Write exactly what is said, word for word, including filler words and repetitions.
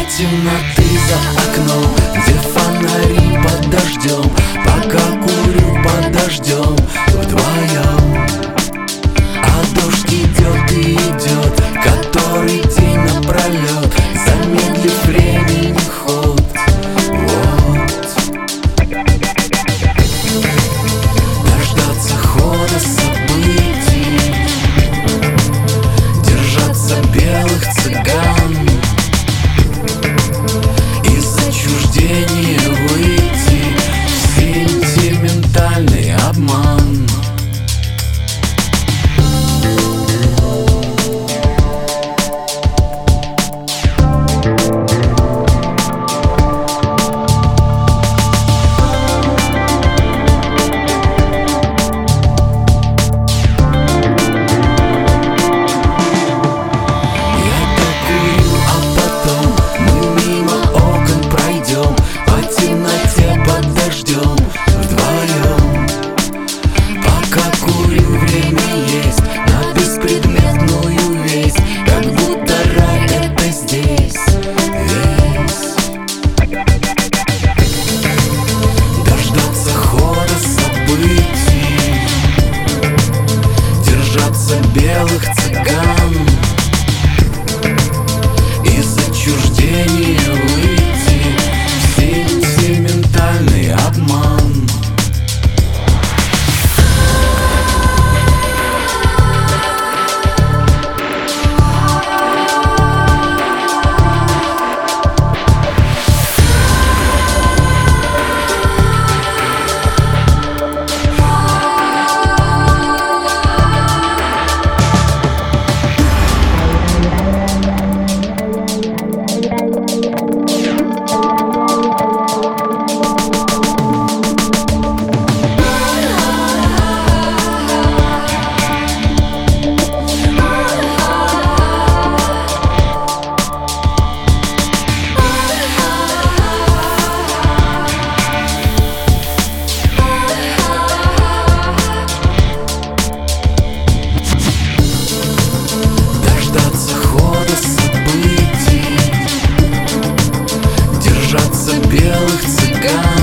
темноты за окном, где фонари под дождем, пока курю под дождем вдвоем. А дождь идет и идет, который день напролет, замедлив времени ход. Вот. Дождаться хода событий, держаться белых цыган, из отчуждения выйти в сентиментальный обман. Белых цыган, из отчуждения выйти в сентиментальный обман. Белых цыган.